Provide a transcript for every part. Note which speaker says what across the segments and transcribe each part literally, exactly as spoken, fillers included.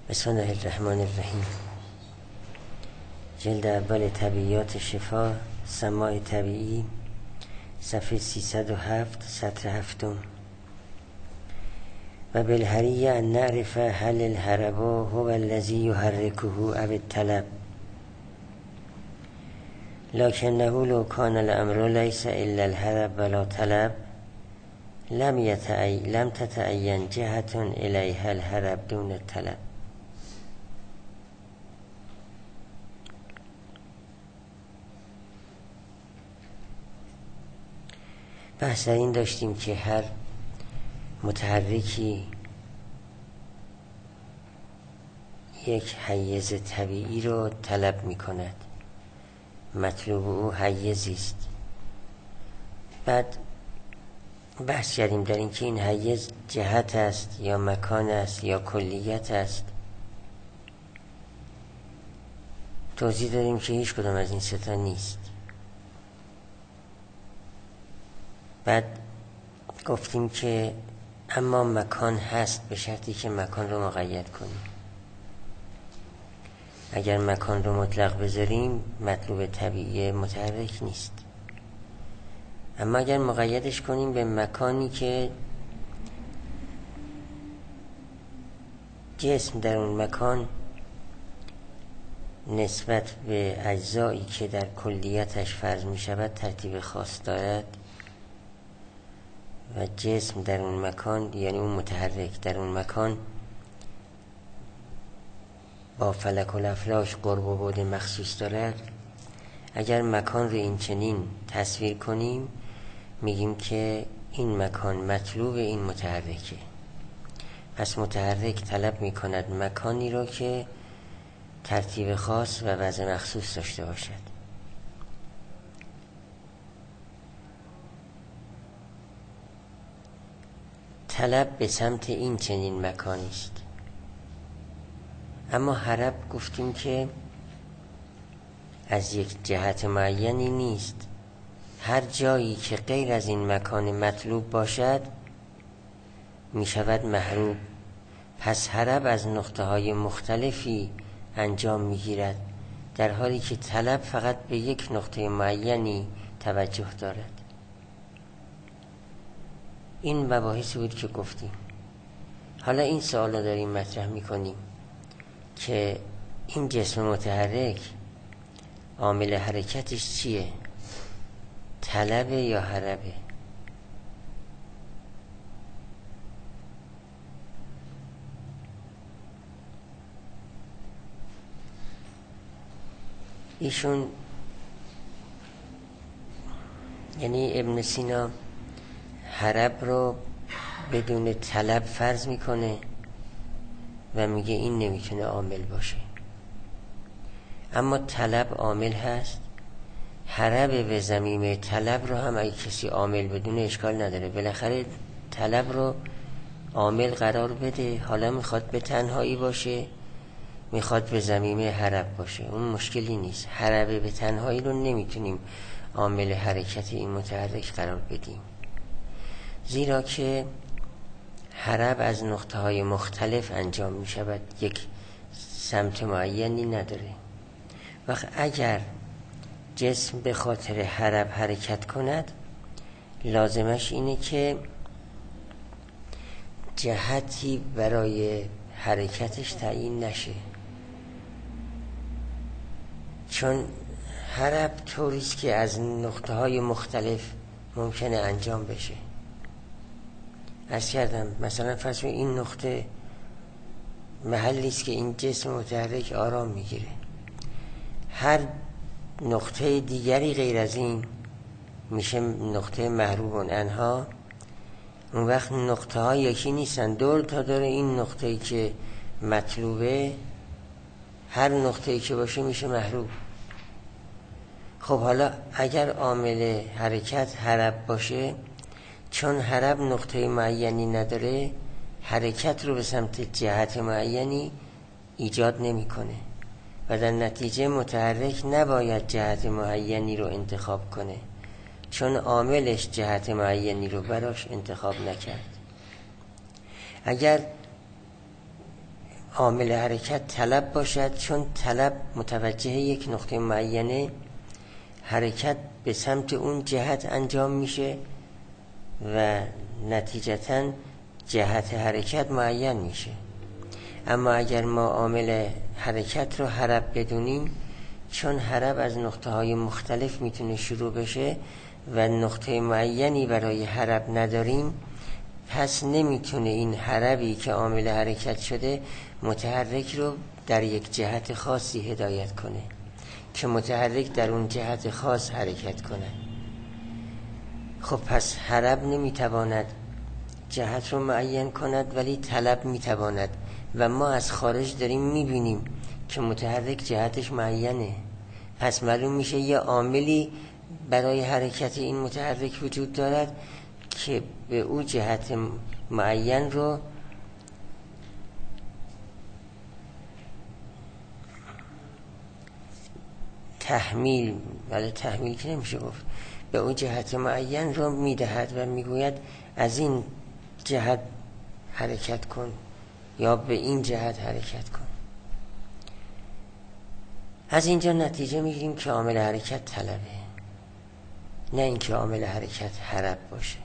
Speaker 1: بسم الله الرحمن الرحیم. جلد اول طبیعیات شفا، سماع طبیعی، صفحه سیصد و هفت، سطر هفتم. و بالحریه ان نعرف هل الهرب هو الذی یحرکه او الطلب لکنه لو کان الامر لیس الا الهرب ولا طلب لم یتعین لم تتعین جهة الیها الهرب دون الطلب. بحث این داشتیم که هر متحرکی یک حیز طبیعی رو طلب می کند، مطلوب او حیزی است. بعد بحث کردیم در این که این حیز جهت است یا مکان است یا کلیت است. توضیح دادیم که هیچ کدام از این سه تا نیست. بعد گفتیم که اما مکان هست به شرطی که مکان رو مقید کنیم. اگر مکان رو مطلق بذاریم مطلوب طبیعی متحرک نیست، اما اگر مقیدش کنیم به مکانی که جسم در اون مکان نسبت به اجزایی که در کلیتش فرض می شود ترتیب خاص دارد و جسم در اون مکان، یعنی اون متحرک در اون مکان با فلک و الافلاک قرب و بعد مخصوص دارد، اگر مکان رو این چنین تصویر کنیم میگیم که این مکان مطلوب این متحرکه. پس متحرک طلب میکند مکانی رو که ترتیب خاص و وضع مخصوص داشته باشد. طلب به سمت این چنین مکانی است. اما هرب گفتیم که از یک جهت معینی نیست، هر جایی که غیر از این مکان مطلوب باشد می شود محروب. پس هرب از نقطه های مختلفی انجام می گیرد، در حالی که طلب فقط به یک نقطه معینی توجه دارد. این مباحثی بود که گفتیم. حالا این سوال رو داریم مطرح می کنیم که این جسم متحرک عامل حرکتش چیه؟ طلبه یا هربه؟ ایشون یعنی ابن سینا هرب رو بدون طلب فرض میکنه و میگه این نمیتونه عامل باشه. اما طلب عامل هست. هرب به ضمیمه طلب رو هم اگه کسی عامل بدونه اشکال نداره، بالاخره طلب رو عامل قرار بده. حالا میخواد به تنهایی باشه، میخواد به ضمیمه هرب باشه، اون مشکلی نیست. هرب به تنهایی رو نمیتونیم عامل حرکت این متحرک قرار بدیم، زیرا که هرب از نقطه های مختلف انجام می شود، یک سمت معینی نداره. وقت اگر جسم به خاطر هرب حرکت کند لازمش اینه که جهتی برای حرکتش تعیین نشه، چون هرب طوریست که از نقطه های مختلف ممکنه انجام بشه. عرض کردم مثلا فرض کنید این نقطه محلی است که این جسم متحرک آرام میگیره، هر نقطه دیگری غیر از این میشه نقطه محروب عنها. اون وقت نقطه ها یکی نیستن، دور تا دور این نقطه‌ای که مطلوبه هر نقطه‌ای که باشه میشه محروب. خب حالا اگر عامل حرکت هرب باشه، چون هرب نقطه معینی نداره حرکت رو به سمت جهت معینی ایجاد نمیکنه و در نتیجه متحرک نباید جهت معینی رو انتخاب کنه، چون عاملش جهت معینی رو براش انتخاب نکرد. اگر عامل حرکت طلب باشد، چون طلب متوجه یک نقطه معینه، حرکت به سمت اون جهت انجام میشه و نتیجتاً جهت حرکت معین میشه. اما اگر ما عامل حرکت رو حرب بدونیم، چون حرب از نقطه های مختلف میتونه شروع بشه و نقطه معینی برای حرب نداریم، پس نمیتونه این حربی که عامل حرکت شده متحرک رو در یک جهت خاصی هدایت کنه که متحرک در اون جهت خاص حرکت کنه. خب پس حرب نمیتواند جهت رو معین کند، ولی طلب میتواند و ما از خارج داریم میبینیم که متحرک جهتش معینه. پس معلوم میشه یه عاملی برای حرکت این متحرک وجود دارد که به او جهت معین رو تحمیل، ولی تحمیل که نمیشه گفت، به او جهت معین رو میدهد و میگوید از این جهت حرکت کن یا به این جهت حرکت کن. از اینجا نتیجه میگیریم که عامل حرکت طلبه، نه اینکه عامل حرکت حرب باشه.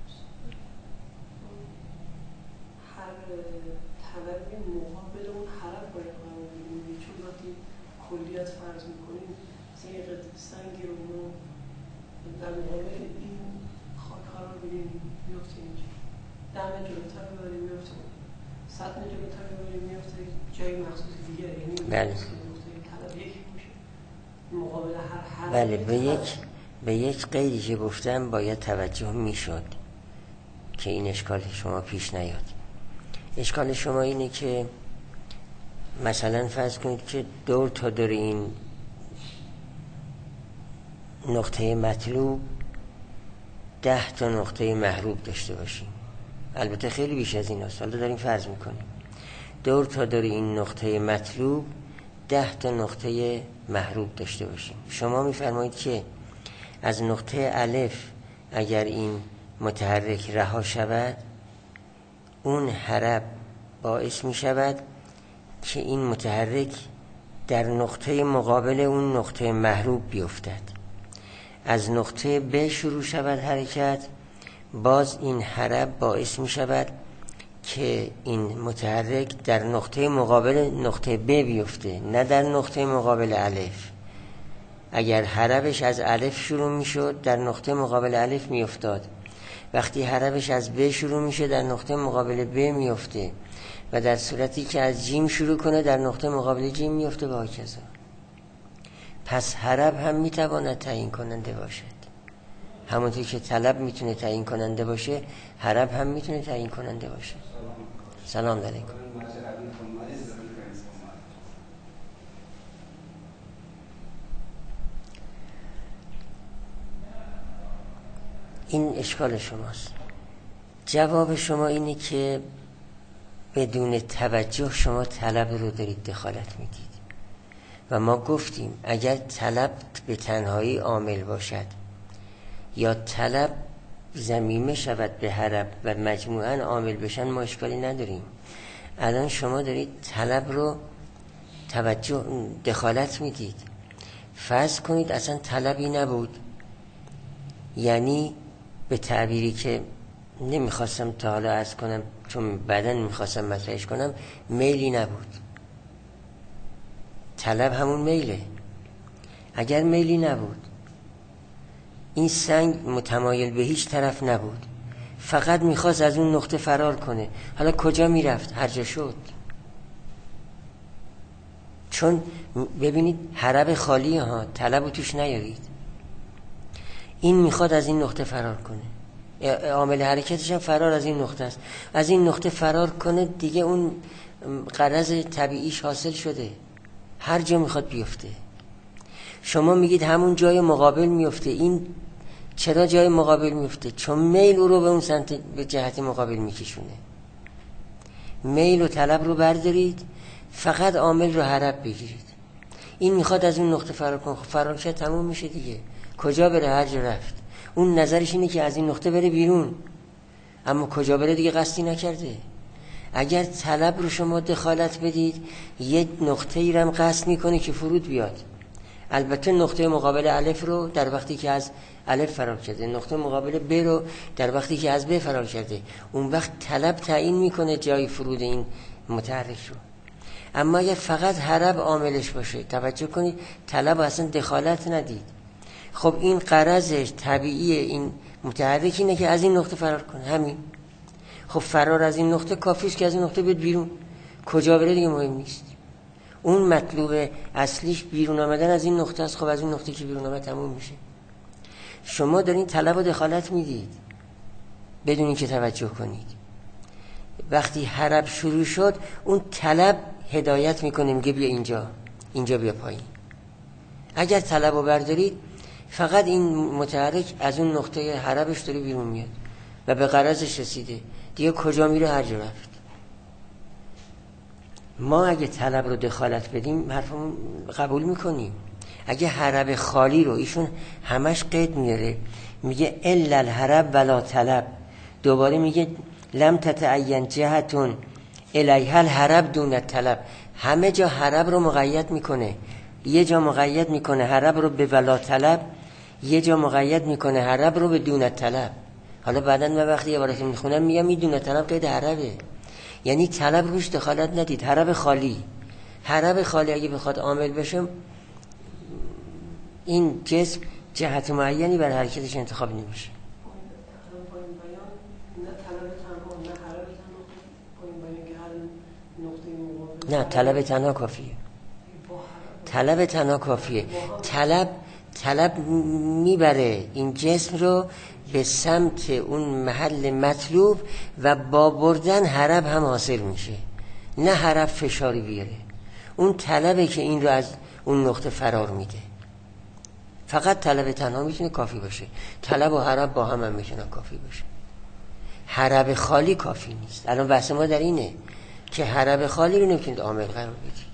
Speaker 2: طلب مقابل اون حرب باید قرار بگیریم، چون وقتی کلیت فرض میکنیم مثلا یه قطعه سنگی رو ما در مقابل این خاک قرار بدیم میفته اینجا، دم جلوتر ببریم میفته، سطح جلوتر ببریم میفته جای مخصوص دیگه، یعنی
Speaker 1: بله.
Speaker 2: طلب یکی باشه مقابل هر حرب.
Speaker 1: بله، به یک به یک قیدی که گفتم باید توجه میشد که این اشکال شما پیش نیاد. اشکال شما اینه که مثلا فرض کنید که دور تا دور این نقطه مطلوب ده تا نقطه محروب داشته باشیم. البته خیلی بیش از این هست، حالا داریم فرض میکنیم دور تا دور این نقطه مطلوب ده تا نقطه محروب داشته باشیم. شما میفرمایید که از نقطه الف اگر این متحرک رها شود، اون حرب باعث می شود که این متحرک در نقطه مقابل اون نقطه محروب بیفتد. از نقطه ب شروع شود حرکت، باز این حرب باعث می شود که این متحرک در نقطه مقابل نقطه ب بیفته، نه در نقطه مقابل الف. اگر حربش از الف شروع می شد در نقطه مقابل الف می افتاد، وقتی حربش از ب شروع میشه در نقطه مقابل ب میفته، و در صورتی که از جیم شروع کنه در نقطه مقابل جیم میفته و هکذا. پس حرب هم میتواند تعیین کننده باشد، همونطور که طلب میتونه تعیین کننده باشه، حرب هم میتونه تعیین کننده باشه. سلام علیکم. این اشکال شماست. جواب شما اینه که بدون توجه شما طلب رو دارید دخالت میدید و ما گفتیم اگر طلب به تنهایی عامل باشد یا طلب ضمیمه شود به حرب و مجموعاً عامل بشن، ما اشکالی نداریم. الان شما دارید طلب رو توجه دخالت میدید. فرض کنید اصلا طلبی نبود، یعنی به تعبیری که نمیخواستم تا حالا عرض کنم چون بعداً میخواستم مطرحش کنم، میلی نبود. طلب همون میله. اگر میلی نبود، این سنگ متمایل به هیچ طرف نبود، فقط میخواست از اون نقطه فرار کنه، حالا کجا میرفت؟ هر جا شد. چون ببینید حرب خالیه ها، طلب توش نیارید. این میخواد از این نقطه فرار کنه، عامل حرکتش هم فرار از این نقطه است. از این نقطه فرار کنه دیگه اون غرض طبیعیش حاصل شده، هر جا میخواد بیفته. شما میگید همون جای مقابل میفته. این چرا جای مقابل میفته؟ چون میل او رو به اون سمت به جهت مقابل میکشونه. میل و طلب رو بردارید، فقط عامل رو حرب بگیرید. این میخواد از اون نقطه فرار کنه، فرار شد تموم میشه دیگه. کجا بره؟ هر جا رفت. اون نظرش اینه که از این نقطه بره بیرون، اما کجا بره دیگه قصدی نکرده. اگر طلب رو شما دخالت بدید یک نقطه ای رو هم قصد میکنه که فرود بیاد. البته نقطه مقابل الف رو در وقتی که از الف فرار کرده، نقطه مقابل ب رو در وقتی که از ب فرار کرده، اون وقت طلب تعیین میکنه جای فرود این متحرک رو. اما اگر فقط حرب عاملش باشه، توجه کنید طلب اصلا دخالت ندید، خب این غرضش طبیعی این متحرک اینه که از این نقطه فرار کنه، همین. خب فرار از این نقطه کافی است که از این نقطه بیاد بیرون، کجا بره دیگه مهم نیست. اون مطلوب اصلیش بیرون آمدن از این نقطه است. خب از این نقطه که بیرون آمد تموم میشه. شما دارین طلب و دخالت میدید بدون اینکه توجه کنید. وقتی حرب شروع شد اون طلب هدایت میکنه، میگه بیا اینجا، اینجا بیا پایین. اگر طلب رو بردارید فقط این متحرک از اون نقطه حربش داره بیرون میاد و به غرضش رسیده، دیگه کجا میره هر جا رفت. ما اگه طلب رو دخالت بدیم حرفمون قبول میکنیم. اگه حرب خالی رو ایشون همش قید میاره، میگه الا الحرب ولا طلب، دوباره میگه لم تتعین جهتون الیها الحرب دون الطلب، همه جا حرب رو مقید میکنه. یه جا مقید میکنه حرب رو به ولا طلب، یه جا مقید میکنه حرب رو به دون الطلب. حالا بعداً من وقتی عبارت میخونم میگم این دون الطلب قید حربه، یعنی طلب روش دخالت ندید. حرب خالی، حرب خالی اگه بخواد عامل بشه این جسم جهت معینی بر حرکتش انتخاب نمیشه. نه طلب تنها کافیه، طلب تنها کافیه. طلب طلب میبره این جسم رو به سمت اون محل مطلوب و با بردن حرب هم حاصل میشه، نه حرب فشاری بیاره. اون طلبه که این رو از اون نقطه فرار میده. فقط طلب تنها میتونه کافی باشه، طلب و حرب با هم هم میتونه کافی باشه. حرب خالی کافی نیست. الان بحث ما در اینه که حرب خالی رو نمیتونید عامل قرار بدید.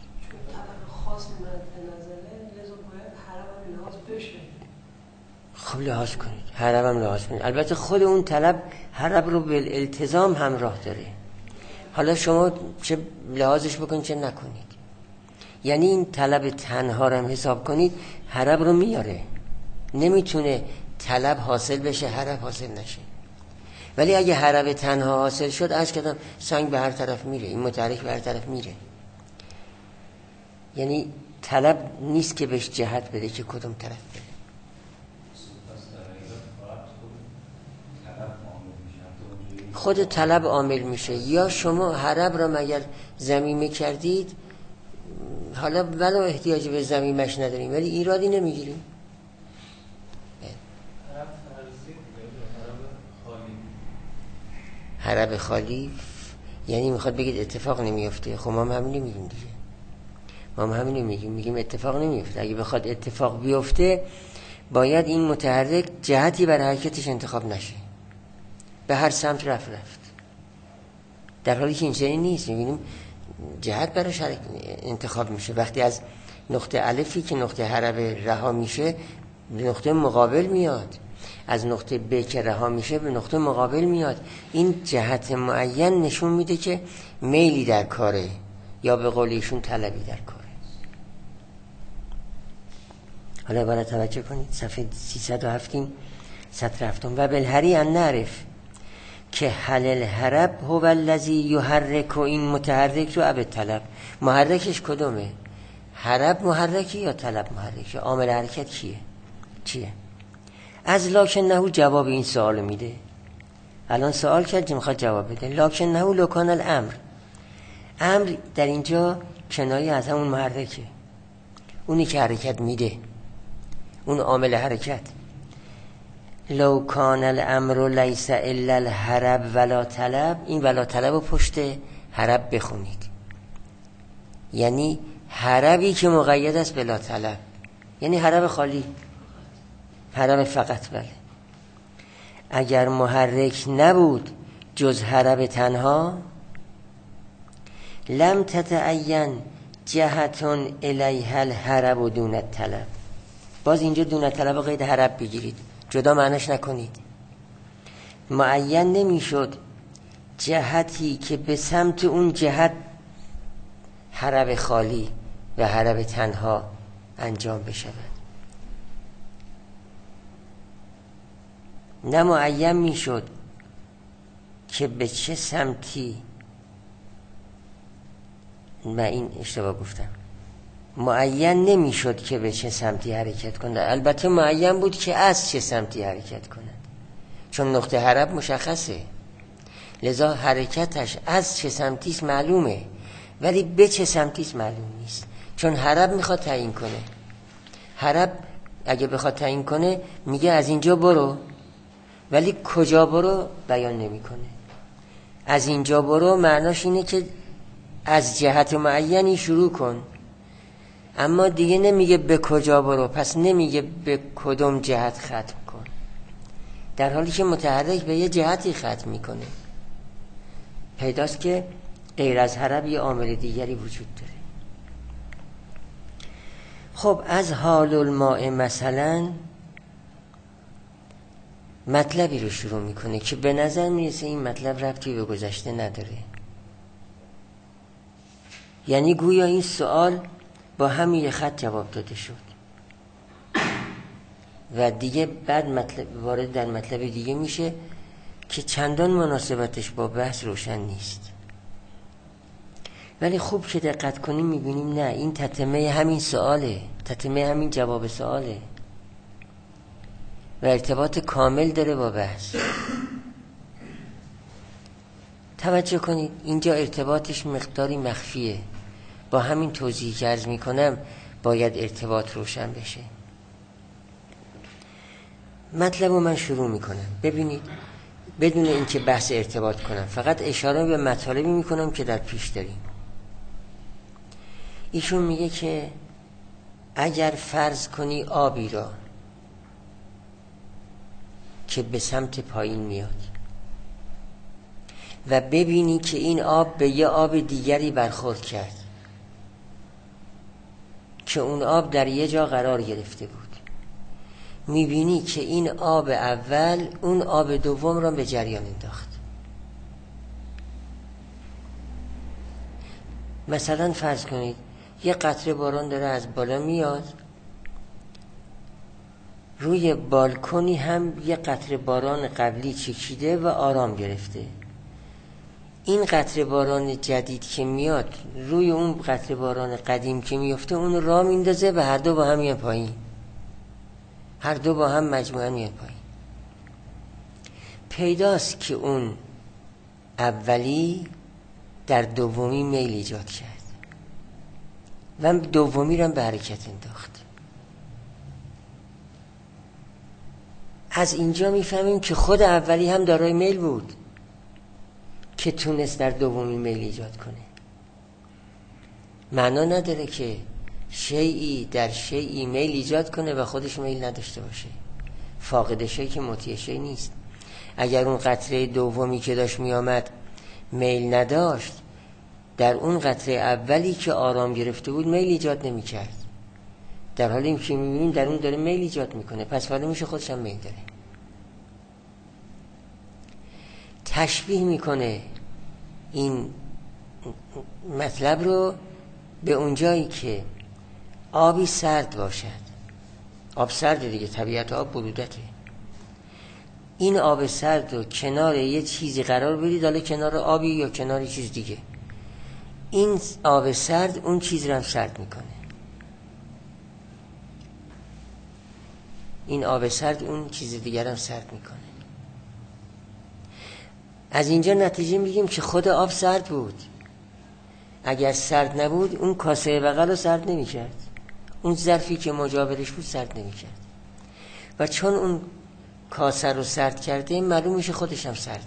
Speaker 1: خب لحاظ کنید، حرب هم لحاظ کنید. البته خود اون طلب حرب رو به التزام همراه داره. حالا شما چه لحاظش بکنید چه نکنید. یعنی این طلب تنها رو هم حساب کنید، حرب رو میاره. نمیتونه طلب حاصل بشه حرب حاصل نشه. ولی اگه حرب تنها حاصل شد، عرض کردم سنگ به هر طرف میره، این متحرک به هر طرف میره. یعنی طلب نیست که بهش جهت بده که کدوم طرف بره. خود طلب عامل میشه. یا شما حرب را مگر ضمیمه کردید، حالا ولو احتیاج به ضمیمش نداریم ولی ایرادی نمیگیریم. حرب خالی یعنی میخواد بگید اتفاق نمیفته. خب ما هم همین میگیم دیگه، ما هم همین میگیم، میگیم اتفاق نمیفته. اگه بخواد اتفاق بیفته باید این متحرک جهتی برای حرکتش انتخاب نشه، به هر سمت رفت رفت، در حالی که اینجوری نیست. میبینیم جهت براش انتخاب میشه. وقتی از نقطه الفی که نقطه حرب رها میشه به نقطه مقابل میاد، از نقطه ب که رها میشه به نقطه مقابل میاد. این جهت معین نشون میده که میلی در کاره، یا به قول ایشون طلبی در کاره. حالا باید توجه کنید صفحه سیصد و هفت سطر هفتم. و بالحری ان نعرف که حل الحرب هو الذی یحرک، این متحرک رو اب طلب. محرکش کدومه؟ حرب محرکی یا طلب محرکی؟ عامل حرکت کیه؟ چیه؟ از لکن نهو جواب این سوال میده. الان سوال کرد که میخواد جواب بده. لکن نهو لکان الامر، امر در اینجا کنایه از همون محرکه، اونی که حرکت میده، اون عامل حرکت. لو کان الامر لیس الا الحرب ولا طلب، این ولا طلب رو پشت حرب بخونید. یعنی حربی که مقید است بلا طلب، یعنی حرب خالی، حرب فقط. بله اگر محرک نبود جز حرب تنها، لم تتعین جهتون الیها الحرب دون الطلب. باز اینجا دون الطلب و قید حرب بگیرید، جدا معنیش نکنید. معین نمیشد جهتی که به سمت اون جهت حرب خالی و حرب تنها انجام بشود. نه معین میشد که به چه سمتی، من این اشتباه گفتم، معین نمیشد که به چه سمتی حرکت کند. البته معین بود که از چه سمتی حرکت کند، چون نقطه حرب مشخصه، لذا حرکتش از چه سمتیست معلومه، ولی به چه سمتیست معلوم نیست، چون حرب میخواد تعیین کنه. حرب اگه بخواد تعیین کنه میگه از اینجا برو، ولی کجا برو بیان نمیکنه. از اینجا برو معناش اینه که از جهت معینی شروع کن، اما دیگه نمیگه به کجا برو، پس نمیگه به کدوم جهت ختم کن، در حالی که متحرک به یه جهتی ختم میکنه. پیداست که غیر از حرب یه عامل دیگری وجود داره. خب از حال الماء مثلا مطلبی رو شروع میکنه که به نظر میرسه این مطلب ربطی به گذشته نداره، یعنی گویا این سوال با همین یه خط جواب داده شد و دیگه بعد مطلب وارد در مطلب دیگه میشه که چندان مناسبتش با بحث روشن نیست. ولی خوب که دقت کنیم میبینیم نه، این تتمه همین سواله، تتمه همین جواب سواله و ارتباط کامل داره با بحث. توجه کنید اینجا ارتباطش مقداری مخفیه، با همین توضیحی که عرض میکنم باید ارتباط روشن بشه. مطلب رو من شروع میکنم، ببینید بدون اینکه بحث ارتباط کنم، فقط اشاره به مطالبی میکنم که در پیش داریم. ایشون میگه که اگر فرض کنی آبی را که به سمت پایین میاد و ببینی که این آب به یه آب دیگری برخورد کرد که اون آب در یه جا قرار گرفته بود، میبینی که این آب اول اون آب دوم را به جریان انداخت. مثلا فرض کنید یه قطره باران داره از بالا میاد، روی بالکنی هم یه قطره باران قبلی چکیده و آرام گرفته. این قطره باران جدید که میاد روی اون قطره باران قدیم که میفته اون را میندازه و هر دو با هم میان پایین، هر دو با هم مجموعاً میان پایین. پیداست که اون اولی در دومی میل ایجاد کرد و دومی رو به حرکت انداخت. از اینجا میفهمیم که خود اولی هم دارای میل بود که تونست در دومی میل ایجاد کنه. معنا نداره که شیئی در شیئی میل ایجاد کنه و خودش میل نداشته باشه. فاقد شی که مطیع شی نیست. اگر اون قطره دومی که داشت میامد میل نداشت، در اون قطره اولی که آرام گرفته بود میل ایجاد نمی کرد، در حالی که میبینیم در اون داره میل ایجاد میکنه، پس معلوم میشه خودش هم میل داره. تشبیه میکنه این مطلب رو به اونجایی که آبی سرد باشد، آب سرد دیگه، طبیعت آب برودته، این آب سرد رو کنار یه چیزی قرار بدید، حالا کنار آبی یا کنار چیز دیگه، این آب سرد اون چیز رو هم سرد میکنه، این آب سرد اون چیز دیگر هم سرد میکنه. از اینجا نتیجه میگیم که خود آب سرد بود. اگر سرد نبود اون کاسه بغل رو سرد نمیکرد، اون ظرفی که مجاورش بود سرد نمیکرد، و چون اون کاسه رو سرد کرده معلوم میشه خودش هم سرده.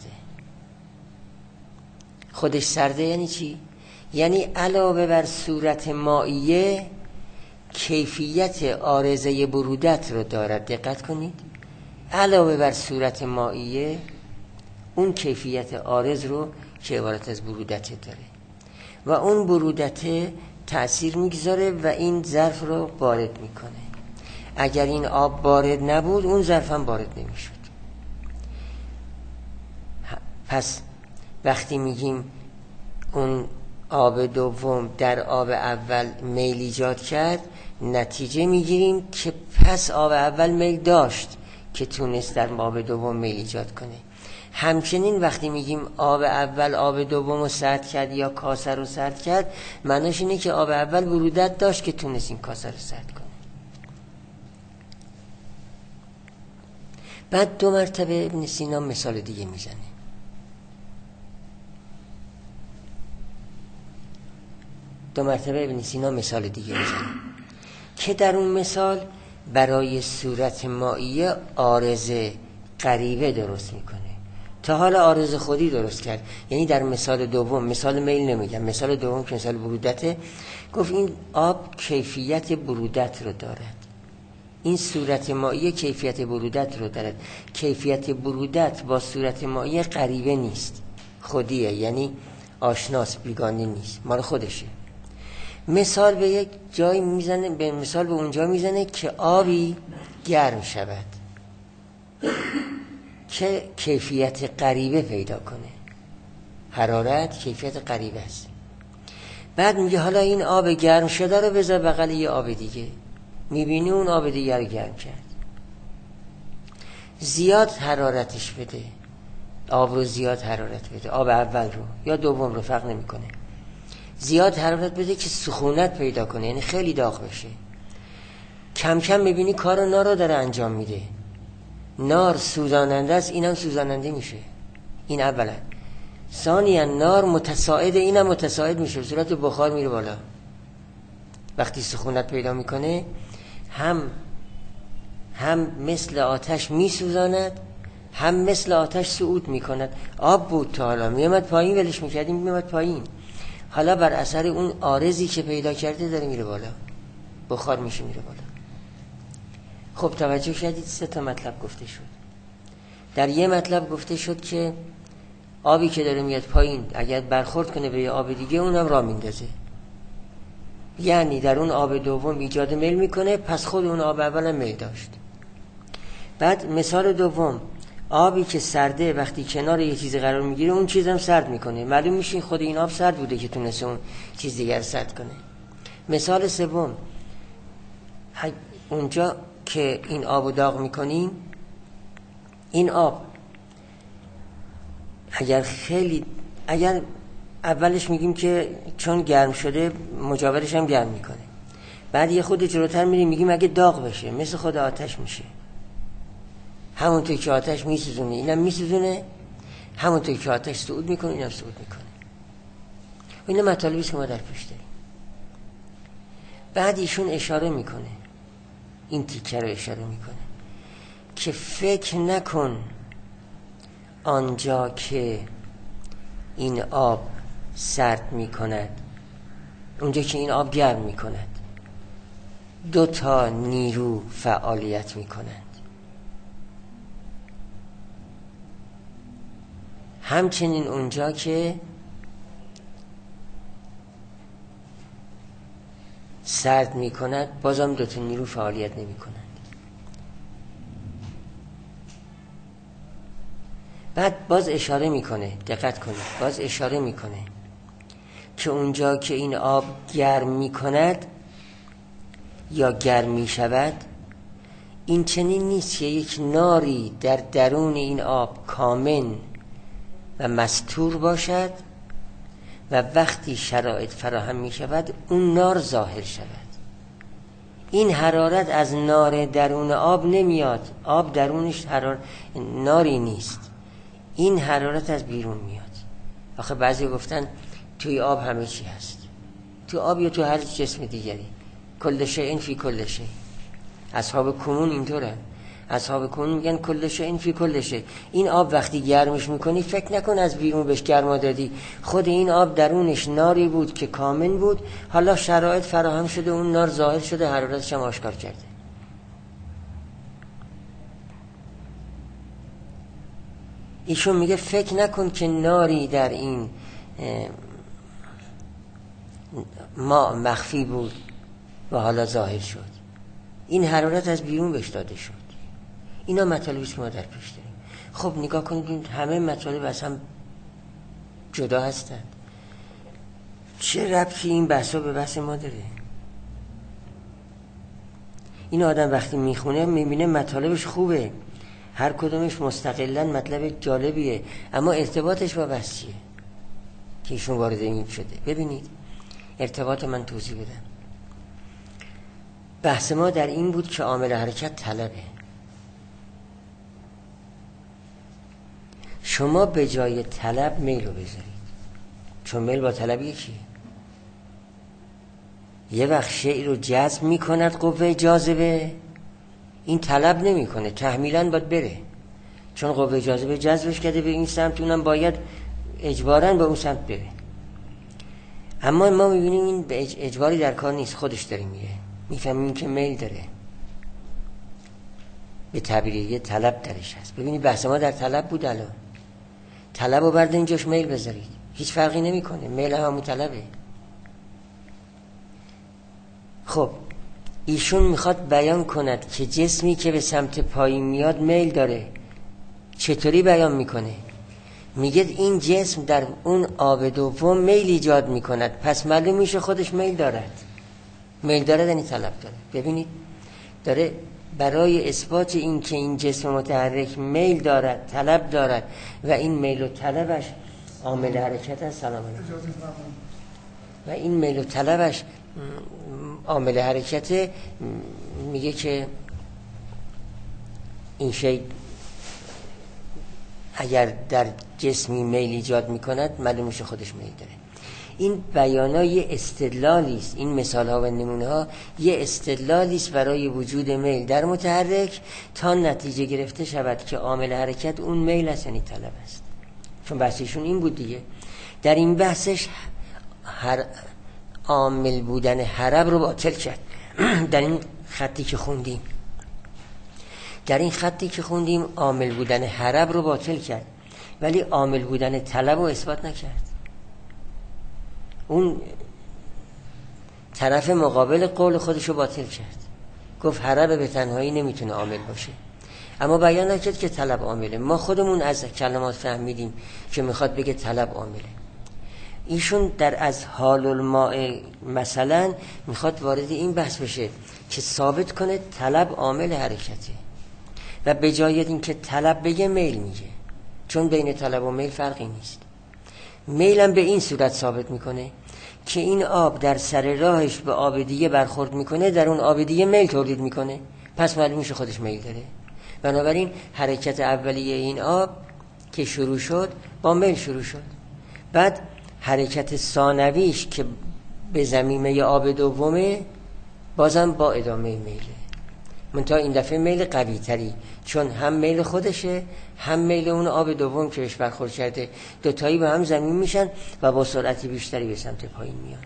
Speaker 1: خودش سرده یعنی چی؟ یعنی علاوه بر صورت مائیه کیفیت عارضه برودت رو دارد. دقت کنید، علاوه بر صورت مائیه اون کیفیت عارض رو که عبارت از برودت داره و اون برودت تأثیر میگذاره و این ظرف رو بارد میکنه. اگر این آب بارد نبود اون ظرف هم بارد نمیشد. پس وقتی میگیم اون آب دوم در آب اول میل ایجاد کرد، نتیجه میگیریم که پس آب اول میل داشت که تونست در آب دوم میل ایجاد کنه. همچنین وقتی میگیم آب اول آب دوم رو سرد کرد یا کاسه رو سرد کرد، معناش اینه که آب اول برودت داشت که تونست این کاسه رو سرد کنه. بعد دو مرتبه ابن سینا مثال دیگه میزنه. دو مرتبه ابن سینا مثال دیگه میزنه که در اون مثال برای صورت مائیه عارضه غریبه درست میکنه. تا حالا عارضه خودی درست کرد، یعنی در مثال دوم، مثال میل نمیگم، مثال دوم که مثال برودته، گفت این آب کیفیت برودت رو دارد، این صورت مائیه کیفیت برودت رو دارد. کیفیت برودت با صورت مائیه غریبه نیست، خودیه، یعنی آشناس، بیگانه نیست، مال خودشه. مثال به یک جایی میزنه، به مثال به اونجا میزنه که آبی گرم شود که کیفیت غریبه پیدا کنه. حرارت کیفیت غریبه است. بعد میگه حالا این آب گرم شده رو بذار بغل یه آب دیگه، میبینی اون آب دیگه رو گرم کرد. زیاد حرارتش بده، آب رو زیاد حرارت بده، آب اول رو یا دوم رو فرق نمیکنه، زیاد حرارت بده که سخونت پیدا کنه، یعنی خیلی داغ بشه. کم کم میبینی کار نار رو داره انجام میده. نار سوزاننده است، اینم سوزاننده میشه. این اولا. ثانیا نار متساعد، اینم متساعد میشه، به صورت بخار میره بالا. وقتی سخونت پیدا میکنه هم هم مثل آتش میسوزاند، هم مثل آتش صعود میکند. آب بود تا حالا میامد پایین، ولش میکردیم میامد پایین، حالا بر اثر اون عارضی که پیدا کرده داره میره بالا، بخار میشه میره بالا. خب توجه کردید سه تا مطلب گفته شد. در یه مطلب گفته شد که آبی که داره میاد پایین اگر برخورد کنه به یه آب دیگه اونم راه میندازه، یعنی در اون آب دوم ایجاد میل میکنه، پس خود اون آب اول هم میل داشت. بعد مثال دوم، آبی که سرده وقتی کنار یه چیزی قرار میگیره اون چیزم سرد میکنه، معلوم میشه خود این آب سرد بوده که تونسته اون چیز دیگر سرد کنه. مثال سوم، اونجا که این آب رو داغ میکنیم، این آب اگر خیلی اگر اولش میگیم که چون گرم شده مجاورش هم گرم میکنه، بعد یه خود جلوتر میریم میگیم اگه داغ بشه مثل خود آتش میشه، همونطور که آتش میسوزونه اینم میسوزونه، همونطور که آتش صعود میکنه اینم صعود میکنه. و اینا مطالبی است که ما در پیش داریم. بعد ایشون اشاره میکنه، این تیکه رو اشاره میکنه که فکر نکن آنجا که این آب سرد میکند، اونجا که این آب گرم میکند، دو تا نیرو فعالیت میکنند. همچنین اونجا که سرد میکند بازم دو تا نیرو فعالیت نمیکنند. بعد باز اشاره میکنه، دقت کنید، باز اشاره میکنه که اونجا که این آب گرم میکند یا گرم میشود، این چنین نیست که یک ناری در درون این آب کامن و مستور باشد و وقتی شرایط فراهم می شود اون نار ظاهر شود. این حرارت از نار درون آب نمیاد، آب درونش حرارت ناری نیست، این حرارت از بیرون میاد. آخه بعضی گفتن توی آب همه چی هست، تو آب یا تو هر جسم دیگری، کل شیء فی کل شیء. اصحاب کنون اینطورن، اصحاب کنون میگن کل شیء فی کل شیء. این آب وقتی گرمش میکنی فکر نکن از بیرون بهش گرما دادی، خود این آب درونش ناری بود که کامن بود، حالا شرایط فراهم شده اون نار ظاهر شده، حرارتش هم آشکار کرده. ایشون میگه فکر نکن که ناری در این ما مخفی بود و حالا ظاهر شد، این حرارت از بیرون بهش داده شد. اینا مطالبی است که ما در پیش داریم. خب نگاه کنید همه مطالب اصلا جدا هستند. چه ربطی این بحثا به بحث ما داره؟ این آدم وقتی میخونه میبینه مطالبش خوبه، هر کدومش مستقلاً مطلب جالبیه، اما ارتباطش با بحث چیه که ایشون وارد این شده؟ ببینید ارتباط من توضیح بدم. بحث ما در این بود که عامل حرکت طلبه. شما به جای طلب میل رو بذارید، چون میل با طلب یکیه. یه وقت شیء رو جذب میکند قوه جاذبه، این طلب نمیکنه، تحمیلاً باید بره، چون قوه جاذبه جذبش کرده به این سمت، اونم باید اجباراً به اون سمت بره. اما ما میبینیم این به اجباری در کار نیست، خودش داره میره، میفهمیم که میل داره، به تعبیر یه طلب درش هست. ببینید بحث ما در طلب بود. الان طلب رو برد اینجاش میل بذارید، هیچ فرقی نمیکنه، میل هم همون طلبه. خب ایشون میخواد بیان کند که جسمی که به سمت پایین میاد میل داره. چطوری بیان میکنه؟ میگه این جسم در اون آب دوم میل ایجاد میکند، پس معلوم میشه خودش میل دارد. میل دارد یعنی طلب داره. ببینید داره برای اثبات این که این جسم متحرک میل دارد، طلب دارد و این میل و طلبش عامل حرکت است. سلام علیکم. و این میل و طلبش عامل حرکت، میگه که این شی اگر در جسمی میل ایجاد میکند معلوم میشه خودش میل داره. این بیانا یه استدلالی است، این مثال ها و نمونه ها یه استدلالی است برای وجود میل در متحرک تا نتیجه گرفته شود که عامل حرکت اون میل است، یعنی طلب است. چون بحثشون این بود دیگه. در این بحثش هر عامل بودن حرب رو باطل کرد. در این خطی که خوندیم در این خطی که خوندیم عامل بودن حرب رو باطل کرد، ولی عامل بودن طلب رو اثبات نکرد. اون طرف مقابل قول خودش رو باطل کرد، گفت حرب به تنهایی نمیتونه عامل باشه، اما بیان نکرد که طلب عامله. ما خودمون از کلمات فهمیدیم که میخواد بگه طلب عامله. ایشون در از حال الماء مثلا میخواد وارد این بحث بشه که ثابت کنه طلب عامل حرکته و به جای این که طلب بگه میل میگه، چون بین طلب و میل فرقی نیست. میلم به این صورت ثابت میکنه که این آب در سر راهش به آب دیگه برخورد میکنه، در اون آب دیگه میل تولید میکنه، پس معلوم میشه خودش میل داره. بنابراین حرکت اولیه این آب که شروع شد با میل شروع شد، بعد حرکت ثانویش که به ضمیمه آب دومه بازم با ادامه میله، منتها این دفعه میل قوی تری، چون هم میل خودشه هم میل اون آب دوم که بهش برخورد کرده، دوتایی به هم زمین میشن و با سرعتی بیشتری به سمت پایین میان.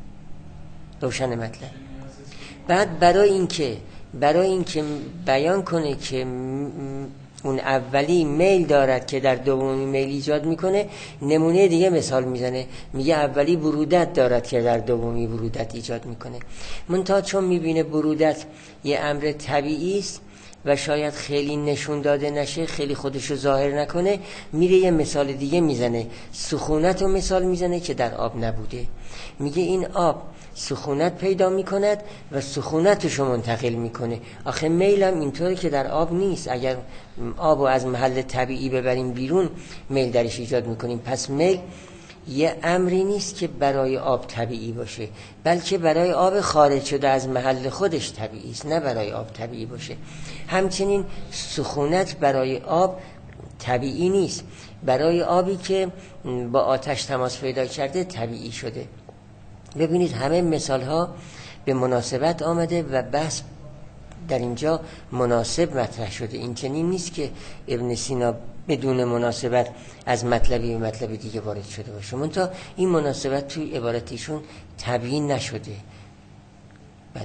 Speaker 1: روشن مطلب. بعد برای اینکه برای اینکه بیان کنه که اون اولی میل دارد که در دومی میل ایجاد میکنه، نمونه دیگه مثال میزنه، میگه اولی برودت دارد که در دومی برودت ایجاد میکنه. منتها چون میبینه برودت یه امر طبیعی است و شاید خیلی نشون داده نشه، خیلی خودشو ظاهر نکنه، میره یه مثال دیگه میزنه، سخونت رو مثال میزنه که در آب نبوده. میگه این آب سخونت پیدا میکند و سخونتشو منتقل میکنه. آخه میلم اینطوری که در آب نیست، اگر آبو از محل طبیعی ببریم بیرون میل درش ایجاد میکنیم. پس میل یه امری نیست که برای آب طبیعی باشه، بلکه برای آب خارج شده از محل خودش طبیعی است، نه برای آب طبیعی باشه. همچنین سخونت برای آب طبیعی نیست، برای آبی که با آتش تماس پیدا کرده طبیعی شده. ببینید همه مثال ها به مناسبت آمده و بحث در اینجا مناسب مطرح شده. این چنین نیست که ابن سینا بدون مناسبت از مطلبی به مطلب دیگه وارد شده باشه، منتها این مناسبت توی عبارتیشون تبیین نشده. بله.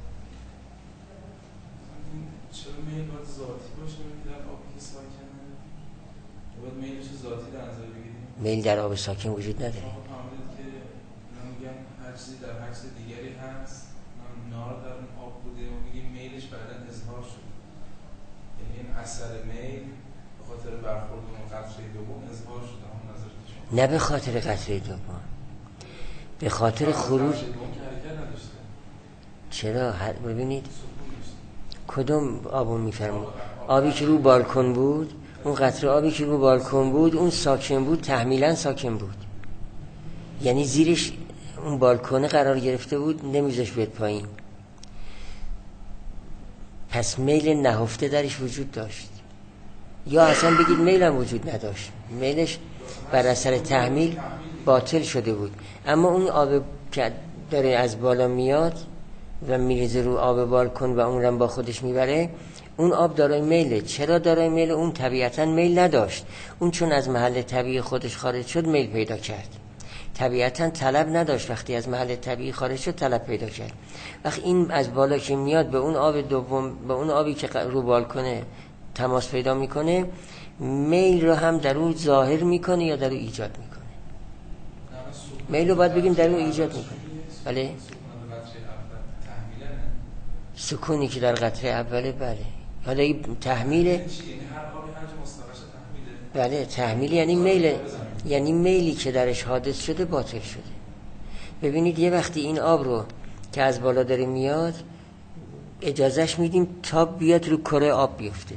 Speaker 3: چرا میل باید ذاتی باشه در آبی که ساکنه؟ باید میلش ذاتی در نظر بگیریم؟
Speaker 1: میل در آب ساکن وجود نداره.
Speaker 3: فهمیدید که نمیگن هر چیزی در هر چیز دیگری هست، نار در اون آب بوده و میگیم میلش بعداً اظهار شد، یعنی این اثر میل به خاطر برخورد اون قطره دوم اظهار شده، اما نظر
Speaker 1: نه به خاطر قطره دوم، به خاطر خروج. چرا؟ ببینید کدوم آبو میفرمید؟ آبی که رو بالکن بود، اون قطره آبی که رو بالکن بود اون ساکن بود، تحمیلا ساکن بود، یعنی زیرش اون بالکنه قرار گرفته بود، نمیذاش بیاد پایین. پس میل نهفته درش وجود داشت، یا اصلا بگید میل هم وجود نداشت، میلش بر اثر تحمیل باطل شده بود. اما اون آب که داره از بالا میاد و میریزه رو آب بالکن و اون رو با خودش میبره، اون آب دارای میله. چرا دارای میله؟ اون طبیعتا میل نداشت، اون چون از محل طبیعی خودش خارج شد میل پیدا کرد. طبیعتا طلب نداشت، وقتی از محل طبیعی خارج شد طلب پیدا کرد. وقتی این از بالا که میاد به اون آب دوم، به اون آبی که رو بالکنه تماس پیدا میکنه، میل رو هم در اون ظاهر میکنه یا در اون ایجاد میکنه. میل رو باید بگیم در اون ایجاد میکنه. بله سکونی که در قطره اوله، بله. حالا این تحمیل، بله تحمیل یعنی میل، یعنی میلی که درش حادث شده باطل شده. ببینید یه وقتی این آب رو که از بالا داره میاد اجازهش میدیم تا بیاد رو کره آب بیفته،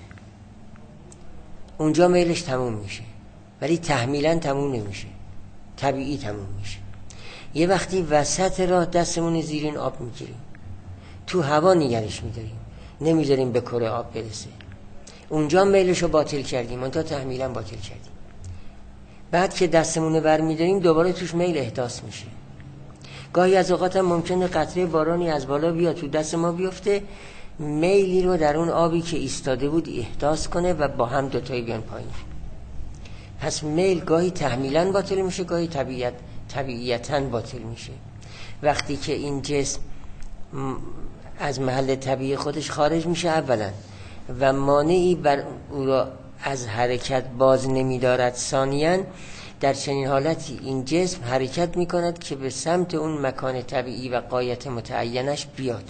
Speaker 1: اونجا میلش تموم میشه، ولی تحمیلا تموم نمیشه، طبیعی تموم میشه. یه وقتی وسط راه دستمون زیر این آب میگیریم، تو هوا نگرش میداریم، نمیذاریم به کره آب برسه، اونجا میلشو باطل کردیم، اونجا تحمیلا باطل کردیم. بعد که دستمون بر میداریم دوباره توش میل احداث میشه. گاهی از اوقات هم ممکنه قطره بارانی از بالا بیاد تو دست ما بیفته، میلی رو در اون آبی که ایستاده بود احداث کنه و با هم دوتایی بیان پایین. پس میل گاهی تحمیلا باطل میشه، گاهی طبیعت طبیعیتاً باطل میشه. وقتی که این جسم از محل طبیعی خودش خارج میشه اولا و مانعی بر او را از حرکت باز نمیدارد، ثانیاً در چنین حالتی این جسم حرکت میکند که به سمت اون مکان طبیعی و غایت متعینش بیاد.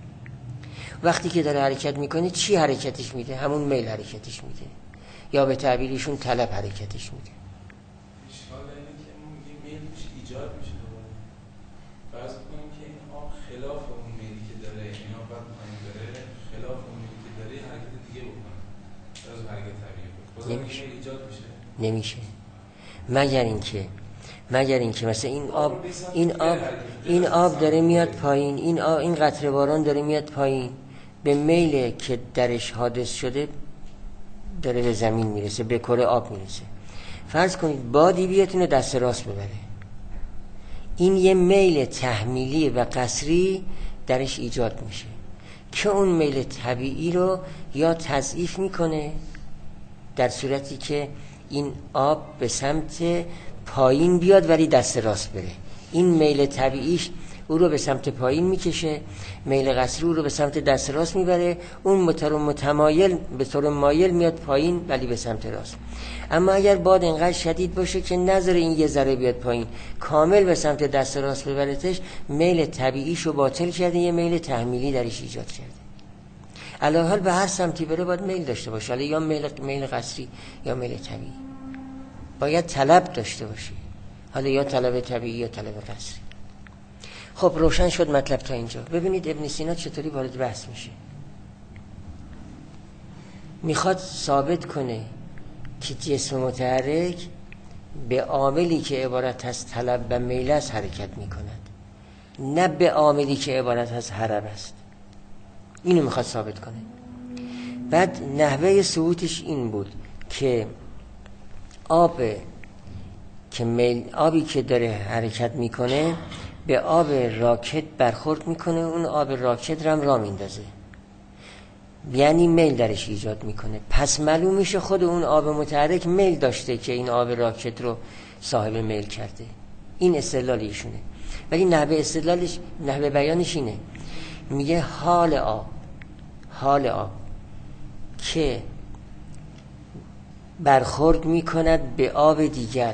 Speaker 1: وقتی که داره حرکت میکنه چی حرکتش میده؟ همون میل حرکتش میده، یا به تعبیرشون طلب حرکتش میده.
Speaker 3: اشکال اینه که ما میگیم میل ایجاد میشه دوباره. فرض کنیم که این آب خلاف اون میلی که داره، این آب بعد پایین داره، خلاف اون میلی که داره حرکت دیگه بکنه، از حرکت طبیعی بود.
Speaker 1: نمیشه.
Speaker 3: میل ایجاد میشه.
Speaker 1: نمیشه. مگر اینکه مگر اینکه مثلا این آب این آب این آب داره میاد پایین، این آب این قطره باران داره میاد پایین، به میل که درش حادث شده داره به زمین میرسه، به کره آب میرسه. فرض کنید بادی بیاتونه دست راست ببره، این یه میل تحمیلی و قصری درش ایجاد میشه که اون میل طبیعی رو یا تضعیف میکنه در صورتی که این آب به سمت پایین بیاد ولی دست راست بره. این میل طبیعیش او رو به سمت پایین میکشه، میل قصری او رو به سمت دست راست میبره، اون متر متمایل به طور مایل میاد پایین ولی به سمت راست. اما اگر باد انقدر شدید باشه که نذاره این یه ذره بیاد پایین، کامل به سمت دست راست ببرتش، میل طبیعیش رو باطل کرده، یه میل تحمیلی درش ایجاد کرده. علاوه حال به هر سمتی بره باید میل داشته باشه، حالا یا میل میل قصری یا میل طبیعی. باید طلب داشته باشه، حالا یا طلب طبیعی یا طلب قصری. خب روشن شد مطلب تا اینجا. ببینید ابن سینا چطوری وارد بحث میشه. میخواد ثابت کنه که جسم متحرک به عاملی که عبارت از طلب و میل است حرکت میکند، نه به عاملی که عبارت از حرب است. اینو میخواد ثابت کنه. بعد نحوه ثبوتش این بود که آب که میل آبی که داره حرکت میکنه به آب راکت برخورد میکنه، اون آب راکت رو هم راه میندازه، یعنی میل درش ایجاد میکنه. پس معلوم میشه خود اون آب متحرک میل داشته که این آب راکت رو صاحب میل کرده. این استدلال ایشونه. ولی نحوه استدلالش، نحوه بیانش اینه، میگه حال آب حال آب که برخورد میکند به آب دیگر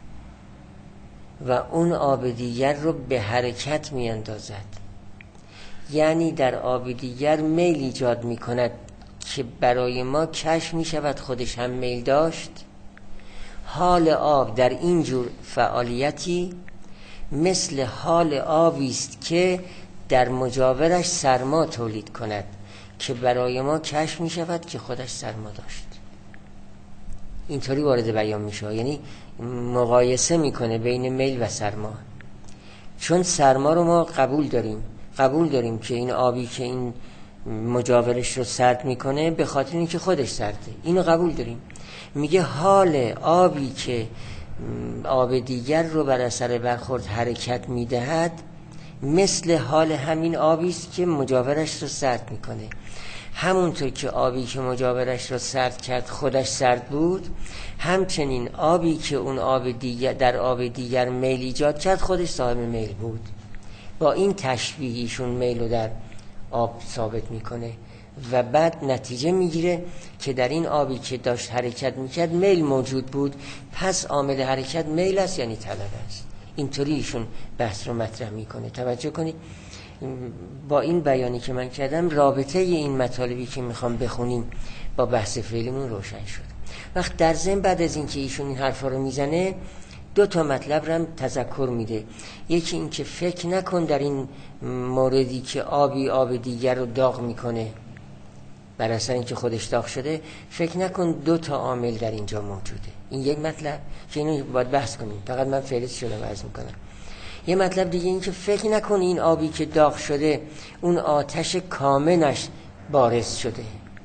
Speaker 1: و اون آب دیگر رو به حرکت میاندازد، یعنی در آب دیگر میل ایجاد میکند که برای ما کشف میشود خودش هم میل داشت. حال آب در این جور فعالیتی مثل حال آبی است که در مجاورش سرما تولید کند که برای ما کشف می شود که خودش سرما داشت. اینطوری وارد بیان می شود، یعنی مقایسه میکنه بین میل و سرما. چون سرما رو ما قبول داریم قبول داریم که این آبی که این مجاورش رو سرد میکنه به خاطر اینکه خودش سرده، اینو قبول داریم. میگه حال آبی که آب دیگر رو بر اثر برخورد حرکت میدهد مثل حال همین آبی است که مجاورش رو سرد میکنه. همونطور که آبی که مجاورش رو سرد کرد خودش سرد بود، همچنین آبی که اون آب دیگر در آب دیگر میل ایجاد کرد خودش صاحب میل بود. با این تشبیه ایشون میل رو در آب ثابت میکنه و بعد نتیجه میگیره که در این آبی که داشت حرکت میکرد میل موجود بود، پس عامل حرکت میل است، یعنی طلب است. اینطوری ایشون بحث رو مطرح میکنه. توجه کنید با این بیانی که من کردم رابطه این مطالبی که میخوام بخونیم با بحث فعلیمون روشن شد. وقت در ضمن بعد از اینکه ایشون این حرفا رو میزنه دو تا مطلب رو هم تذکر میده. یکی این که فکر نکن در این موردی که آبی آب دیگر رو داغ میکنه بر اثر اینکه خودش داغ شده، فکر نکن دو تا عامل در اینجا موجوده. این یک مطلب که اینو باید بحث کنیم، فقط من فعلیت شدم عرض میکنم. یه مطلب دیگه این که فکر نکن این آبی که داغ شده اون آتش کامنش بارز شده،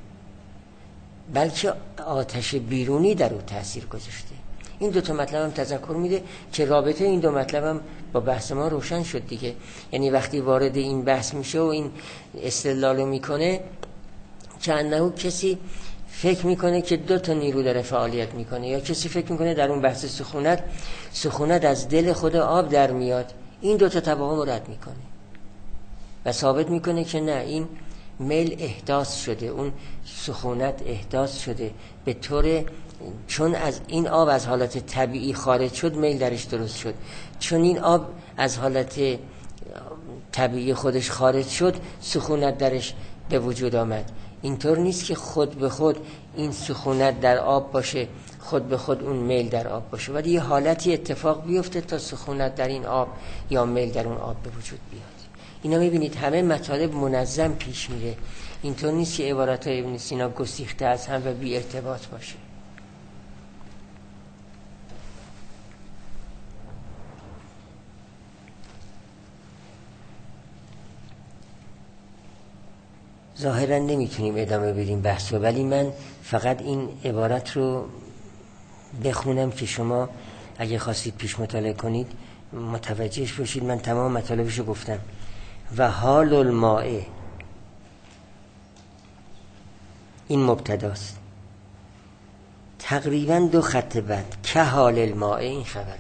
Speaker 1: بلکه آتش بیرونی در او تأثیر گذاشته. این دو تا مطلب هم تذکر میده که رابطه این دو مطلب هم با بحث ما روشن شد دیگه. یعنی وقتی وارد این بحث میشه و این استدلالو میکنه که انه کسی فکر میکنه که دو تا نیرو داره فعالیت میکنه، یا کسی فکر میکنه در اون بحث سخونت سخونت از دل خود آب در میاد، این دو تا توهم رد میکنه و ثابت میکنه که نه، این میل احداث شده، اون سخونت احداث شده به طور چون از این آب از حالت طبیعی خارج شد میل درش درست شد، چون این آب از حالت طبیعی خودش خارج شد سخونت درش به وجود آمد. اینطور نیست که خود به خود این سخونت در آب باشه، خود به خود اون میل در آب باشه، ولی یه حالتی اتفاق بیفته تا سخونت در این آب یا میل در اون آب به وجود بیاد. اینا میبینید همه مطالب منظم پیش میره. اینطور نیست که عبارات های ابن سینا گسیخته از هم و بی ارتباط باشه. ظاهرا نمیتونیم ادامه بدیم بحث رو، ولی من فقط این عبارت رو بخونم که شما اگه خواستید پیش مطالعه کنید متوجهش باشید. من تمام مطالبش رو گفتم. و حال الماء، این مبتداست، تقریبا دو خط بعد که حال الماء این خبره.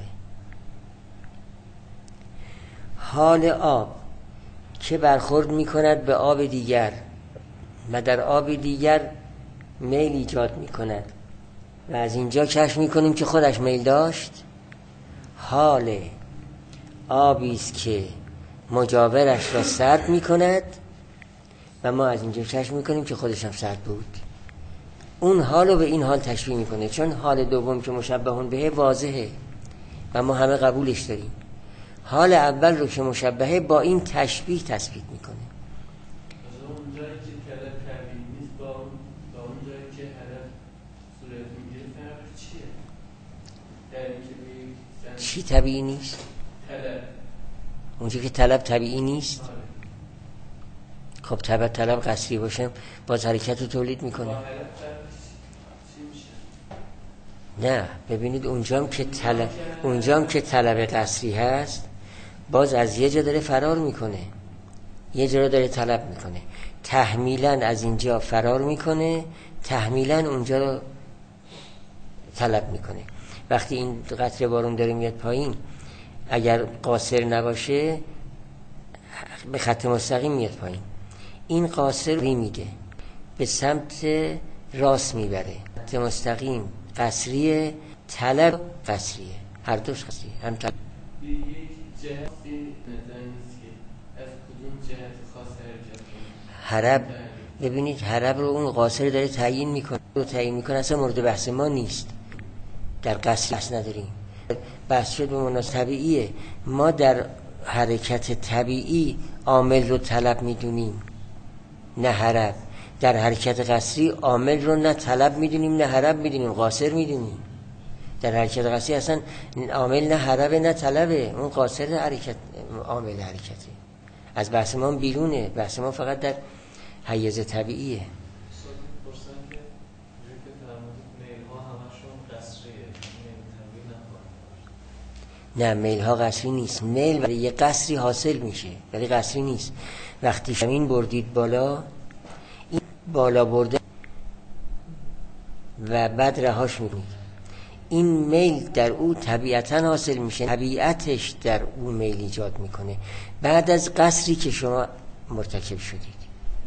Speaker 1: حال آب که برخورد میکند به آب دیگر و در آب دیگر میل ایجاد میکند و از اینجا کشف میکنیم که خودش میل داشت. حال آبی است که مجاورش را سرد میکند و ما از اینجا کشف میکنیم که خودش هم سرد بود. اون حال رو به این حال تشبیه میکنه، چون حال دوم که مشبهون به واضحه و ما همه قبولش داریم. حال اول رو که مشبهه با این تشبیه تثبیت میکنه.
Speaker 4: اون جایی که طلب طبیعی نیست با اون با اون جایی که هدف صورت میگیره فرق چیه؟ در اینکه
Speaker 1: چی طبیعی نیست؟
Speaker 4: طلب.
Speaker 1: اونجا که طلب طبیعی نیست؟
Speaker 4: آره.
Speaker 1: خب طلب طلب قصری باشه باز حرکت رو تولید میکنه. نه ببینید اونجام که طلب اونجام که طلب قصری هست باز از یه جا داره فرار میکنه، یه جا داره طلب میکنه، تحمیلا از اینجا فرار میکنه، تحمیلا اونجا رو طلب میکنه. وقتی این قطره بارون داره میاد پایین اگر قاصر نباشه به خط مستقیم میاد پایین، این قاصر ری میده به سمت راست میبره، خط مستقیم قصریه، طلب قصریه، هر دوش قصریه. هم طلب
Speaker 4: یک جهتی نظر نیست که از کدوم جهت خاص حرکت کنه.
Speaker 1: حرب ببینید حرب رو اون قاصر داره تعیین میکنه رو تعیین میکنه اصلا مورد بحث ما نیست. در قصر نداریم. بحث شد به مناسبت طبیعیه. ما در حرکت طبیعی عامل رو طلب میدونیم نه هرب. در حرکت قصری عامل رو نه طلب میدونیم نه هرب میدونیم، قاصر میدونیم. در حرکت قصری اصلا عامل نه هرب نه طلبه، اون قاصر حرکت، عامل حرکته. از بحث ما بیرونه، بحث ما فقط در حیز طبیعیه. نه میل ها قصری نیست. میل برای یه قصری حاصل میشه ولی قصری نیست. وقتی زمین بردید بالا، این بالا برده و بعد رهاش میکنید، این میل در او طبیعتا حاصل میشه، طبیعتش در او میل ایجاد میکنه بعد از قصری که شما مرتکب شدید.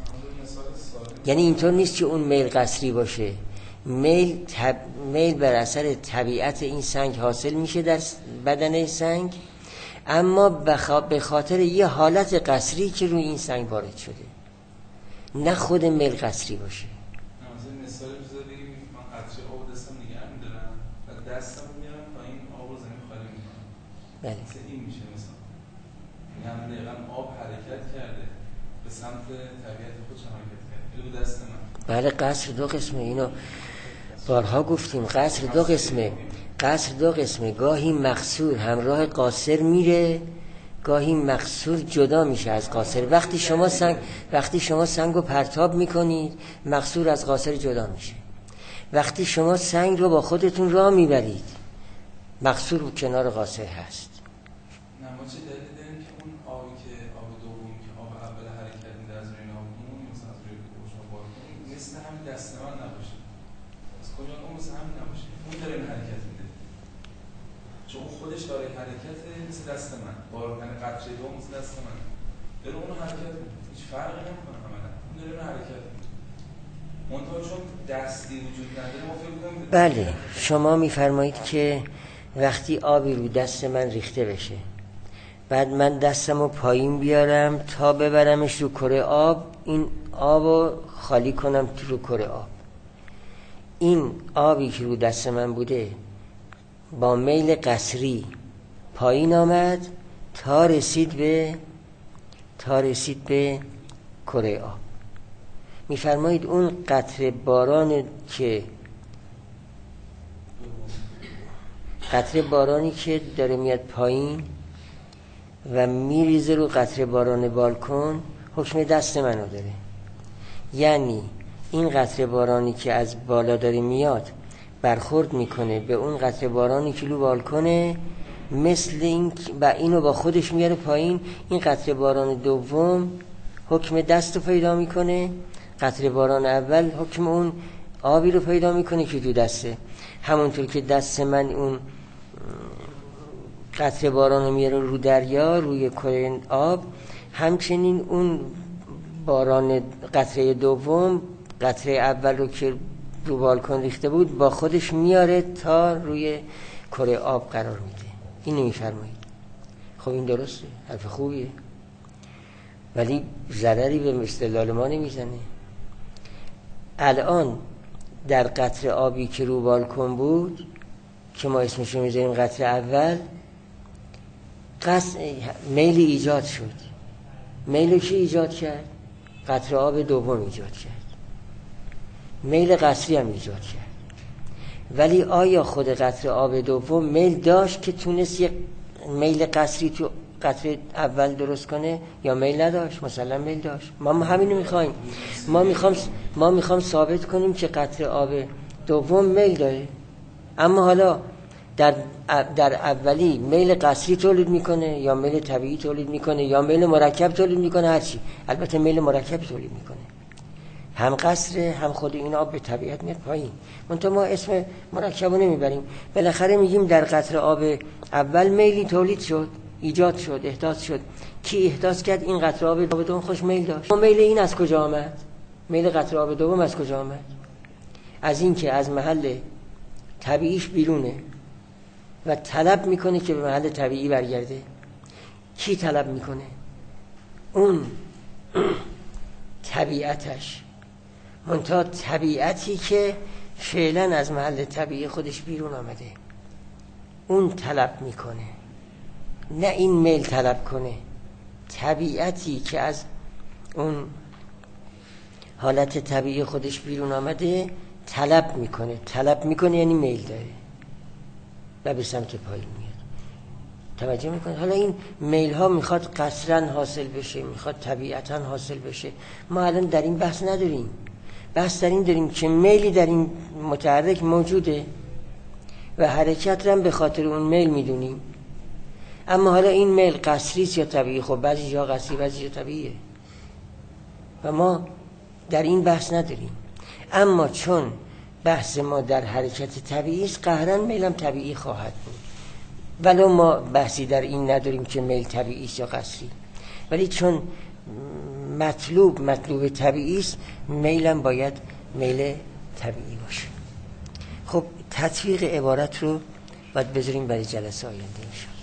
Speaker 1: یعنی اینطور نیست که اون میل قصری باشه. میل تب... میل بر اثر طبیعت این سنگ حاصل میشه در بدن سنگ، اما بخ... به خاطر یه حالت قصری که روی این سنگ وارد شده، نه خود میل قصری باشه.
Speaker 3: مثلا مثال بزنم بگیم من قطره آب دستم نگه می‌دارم و دستم میارم پایین، آب رو زمین خالی می‌کنم.
Speaker 1: بله.
Speaker 3: مثلا این میشه مثلا. یعنی دقیقاً آب حرکت کرده به سمت طبیعت خودش حرکت کرده. به دست من.
Speaker 1: بله قصر دو قسمه، اینو بارها گفتیم. قصر دو قسمه. قصر دو قسمه. گاهی مقصور همراه قاصر میره، گاهی مقصور جدا میشه از قاصر. وقتی شما سنگ وقتی شما سنگو پرتاب میکنید، مقصور از قاصر جدا میشه. وقتی شما سنگ رو با خودتون راه میبرید، مقصور کنار قاصر هست.
Speaker 3: نه ما چه دلیل داریم که اون آبی که آب دوم که آب اول حرکت میده از روی آبمون مثلا از روی روشن بالکن مثل همین دست من نباشه. از کجا اون مثل همین نباشه. اون داره این حرکت میده. چون خودش داره حرکت مثل دست من. بارکن قطره دوم مثل دست من. داره اون حرکت میده. هیچ فرقی نمیکنه عملا. اون داره اون حرکت میده. منتها چون دستی وجود نداره ما فکر کنیم.
Speaker 1: بله شما میفرمایید که وقتی آبی رو دست من ریخته بشه، بعد من دستمو پایین بیارم تا ببرمش رو کره آب، این آبو خالی کنم تو رو کره آب، این آبی که رو دست من بوده با میل قصری پایین آمد تا رسید به تا رسید به کره آب. میفرمایید اون قطره باران که قطره بارانی که داره میاد پایین و میریزه رو قطره باران بالکن، حکم دست منو داره. یعنی این قطره بارانی که از بالا داره میاد برخورد میکنه به اون قطره بارانی که رو بالکنه، مثل این و اینو با خودش میاره پایین. این قطره باران دوم حکم دست رو پیدا میکنه، قطره باران اول حکم اون آبی رو پیدا میکنه که تو دسته. همونطور که دست من اون قطره باران رو میاره رو دریا، روی کره آب، همچنین اون باران قطره دوم قطره اول رو که رو بالکن ریخته بود با خودش میاره تا روی کره آب قرار میده. اینو میفرمایید. خب این درسته، حرف خوبیه، ولی ضرری به استدلال ما نمیزنه. الان در قطره آبی که رو بالکن بود که ما اسمش رو میذاریم قطره اول، قصد میل ایجاد شد. میل کی ایجاد کرد؟ قطره آب دوم ایجاد کرد. میل قصری هم ایجاد کرد. ولی آیا خود قطره آب دوم میل داشت که تونست یک میل قصری تو قطره اول درست کنه یا میل نداشت؟ مثلا میل داشت. ما همینو میخوایم. ما میخوام ما میخوام ثابت کنیم که قطره آب دوم میل داره، اما حالا در در اولی میل قصری تولید میکنه یا میل طبیعی تولید میکنه یا میل مرکب تولید میکنه، هر چی. البته میل مرکب تولید میکنه، هم قصر هم خود این آب به طبیعت میاد پایین. منتها ما اسم مرکب رو نمیبریم. بالاخره میگیم در قطره آب اول میلی تولید شد، ایجاد شد، احداث شد. کی احداث کرد؟ این قطره آب دوم خوش میل داشت. میل این از کجا آمد؟ میل قطره آب دوم از کجا آمد؟ از این که از محل طبیعیش بیرونه و طلب میکنه که به محل طبیعی برگرده. کی طلب میکنه؟ اون طبیعتش. منتها طبیعتی که فعلا از محل طبیعی خودش بیرون آمده. اون طلب میکنه، نه این میل طلب کنه. طبیعتی که از اون حالت طبیعی خودش بیرون آمده طلب میکنه. طلب میکنه یعنی میل داره و به سمت پایین میاد. توجه میکنه؟ حالا این میل ها میخواد قصرا حاصل بشه، میخواد طبیعتا حاصل بشه. ما الان در این بحث نداریم. بحث در این داریم که میلی در این متحرک موجوده و حرکت رو هم به خاطر اون میل میدونیم. اما حالا این میل قصری است یا طبیعی؟ خب بعضی جا قصری بعضی جا طبیعیه و ما در این بحث نداریم. اما چون بحث ما در حرکت طبیعی است، قهرن میل هم طبیعی خواهد بود، ولو ما بحثی در این نداریم که میل طبیعی است یا قصری. ولی چون مطلوب مطلوب طبیعی است، میل هم باید میل طبیعی باشه. خب تطبیق عبارت رو باید بذاریم برای جلسه آینده انشاءالله.